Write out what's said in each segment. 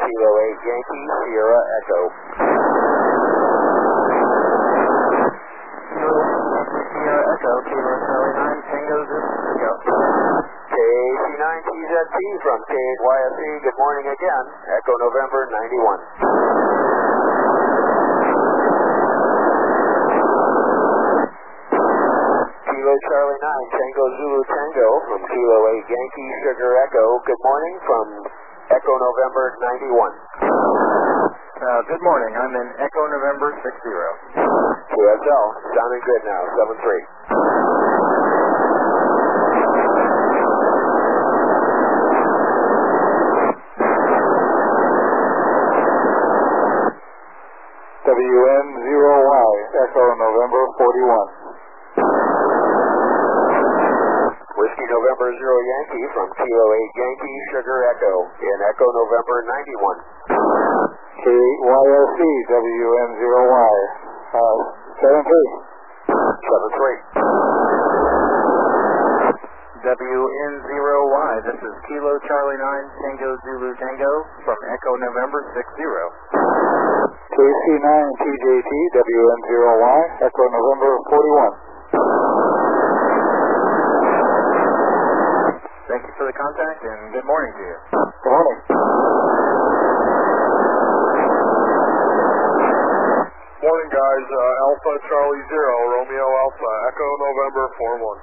Kilo 8 Yankee, Sierra Echo. Sierra Echo, Kilo Charlie 9, Tango Zulu Tango. KC9TZT from K8YSE, good morning again, Echo November 91. Kilo Charlie 9, Tango Zulu Tango from Kilo 8 Yankee, Sugar Echo, good morning from Echo November 91. Good morning, I'm in Echo November 60. QSL, sounding good now, 7-3. WN0Y, Echo November 41. Whiskey November 0 Yankee from Kilo 8 Yankee, Sugar Echo in Echo November 91. K8YSE, WN0Y, 7-3. 7-3. WN0Y, this is Kilo Charlie 9, Tango Zulu Tango from Echo November 60. KC9TJT, WN0Y, Echo November 41. Thank you for the contact and good morning to you. Good morning. Morning, guys. Alpha Charlie 0, Romeo Alpha, Echo November 41.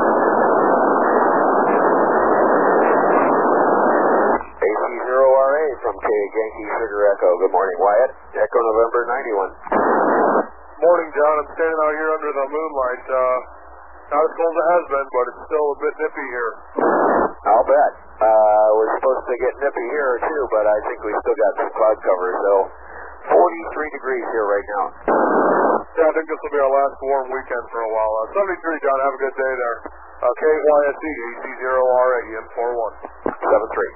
AC0RA from K Yankee, Sugar Echo, good morning, Wyatt, Echo November 91. Morning, John. I'm standing out here under the moonlight. Not as cold as it has been, but it's still a bit nippy here. I'll bet. We're supposed to get nippy here too, but I think we still got some cloud cover, so 43 degrees here right now. Yeah, I think this will be our last warm weekend for a while. 73, John. Have a good day there. KYSE, AC0RA, EM41. 7-3.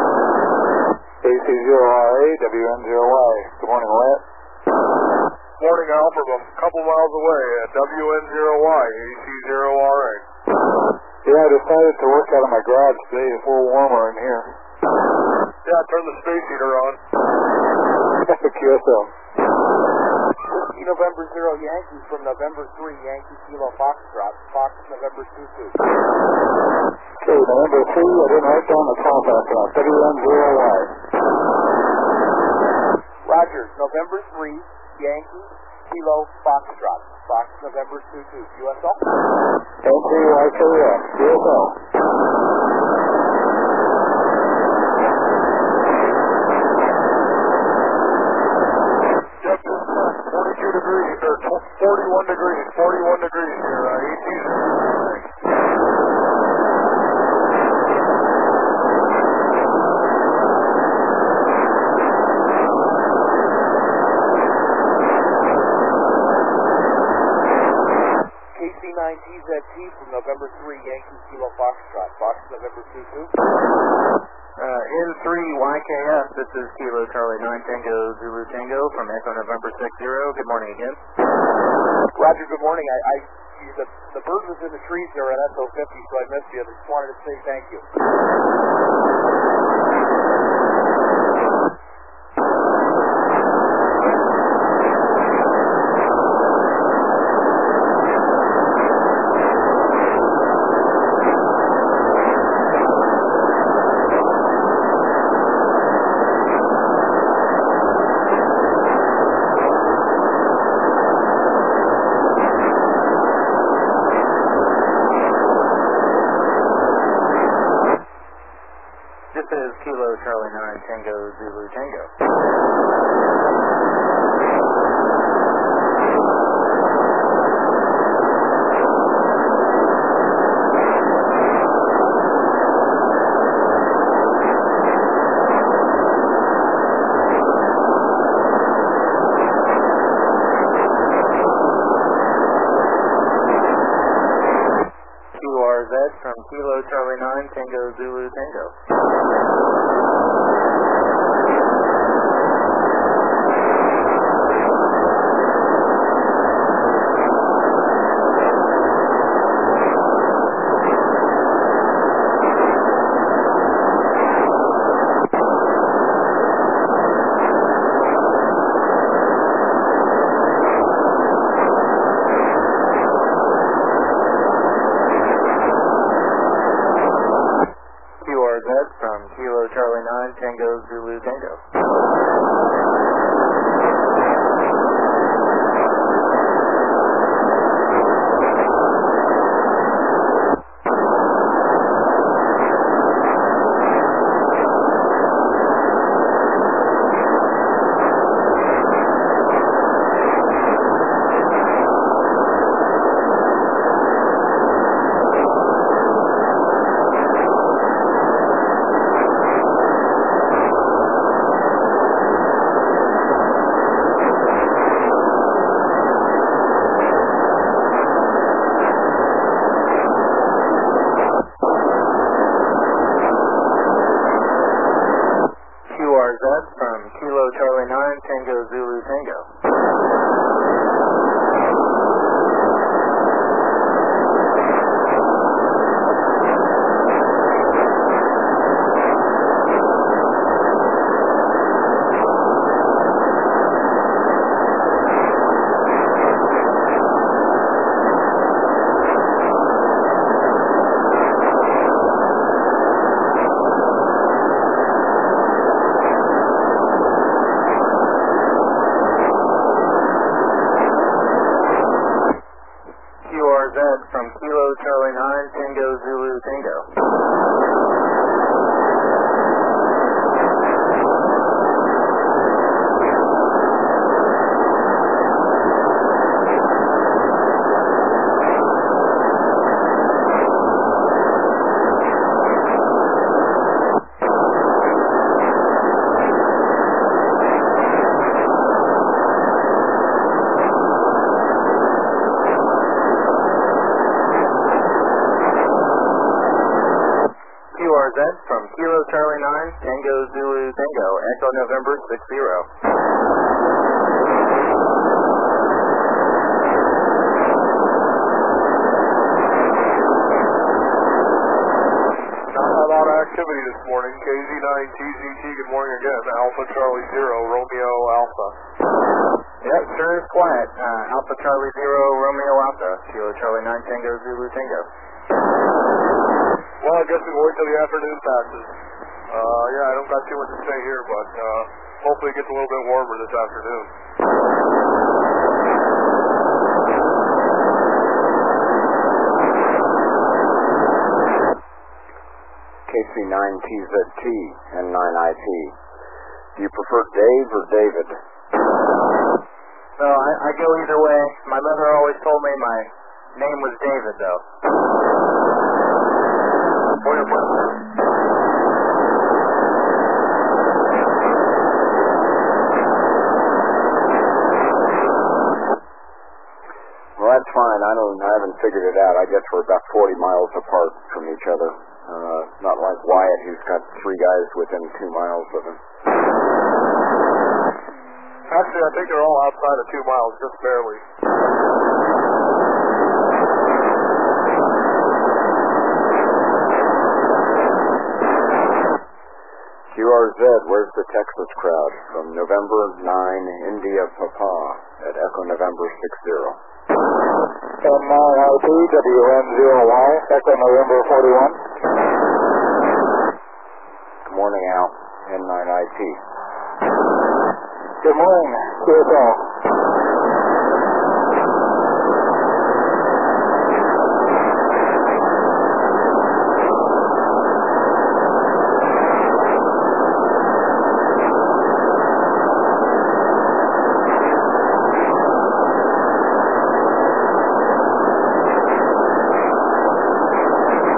AC0RA, WN0Y. Good morning, Wyatt. Morning, Alfred. I'm a couple miles away at WN0Y, AC0RA. Yeah, I decided to work out of my garage today. It's a little warmer in here. Yeah, turn the space heater on. QSL. Whiskey November 0 Yankee from November 3 Yankee Kilo Foxtrot, Fox November 22. Okay, November 3, I didn't write down the contact on WN0Y. Rogers, November 3 Yankee Kilo Foxtrot, Fox November 22. QSL? N3YKF, QSL. Yep, 42 degrees, or 41 degrees here, AC0RA. KC9TZT from November 3 Yankee Kilo Foxtrot, Fox November 22. N3YKF, this is Kilo Charlie 9, Tango Zulu Tango from Echo November 60. Good morning again. Roger, good morning. The bird was in the trees there at SO50, so I missed you. I just wanted to say thank you. This is Kilo Charlie 9, Tango Zulu Tango. QRZ from Kilo Charlie 9, Tango Zulu Tango. Tango Zulu Tango. From Kilo Charlie 9 Tango Zulu Tango. From Kilo Charlie 9 Tango Zulu Tango. From Kilo Charlie 9 Tango Zulu Tango, Echo November 60. Not a lot of activity this morning. KZ9TZT, good morning again. Alpha Charlie 0, Romeo Alpha. Yep, sure is quiet. Alpha Charlie 0, Romeo Alpha, Kilo Charlie 9 Tango Zulu Tango. Well, I guess we can wait till the afternoon passes. Yeah, I don't got too much to say here, but hopefully it gets a little bit warmer this afternoon. KC9TZT and 9IP. Do you prefer Dave or David? No, I go either way. My mother always told me my name was David, though. Well, that's fine. I haven't figured it out. I guess we're about 40 miles apart from each other. Not like Wyatt, who's got 3 guys within 2 miles of him. Actually, I think they're all outside of 2 miles, just barely. QRZ, where's the Texas crowd? From November 9, India Papa, at Echo November 60. N9IP, WN0Y, Echo November 41. Good morning, Al. N9IP. Good morning, QSL.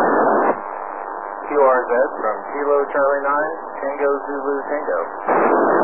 QRZ from Kilo Charlie 9 Tango Zulu Tango.